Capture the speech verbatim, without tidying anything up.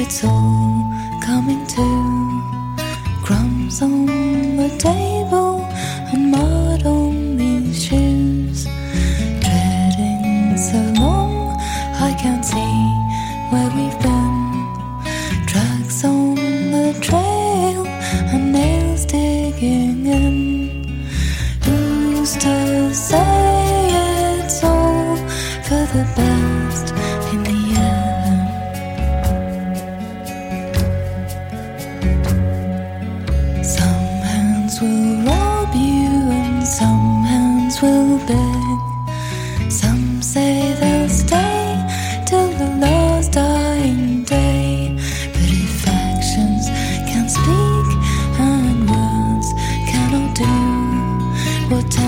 it's all coming to crumbs on the table and mud on these shoes. Treading so long, I can't see where we've been. Tracks on the trail and nails digging in. Who's to say it's all for the best in the end? Some hands will rob you and some hands will beg. Some say they'll stay till the last dying day. But if actions can speak and words cannot do, what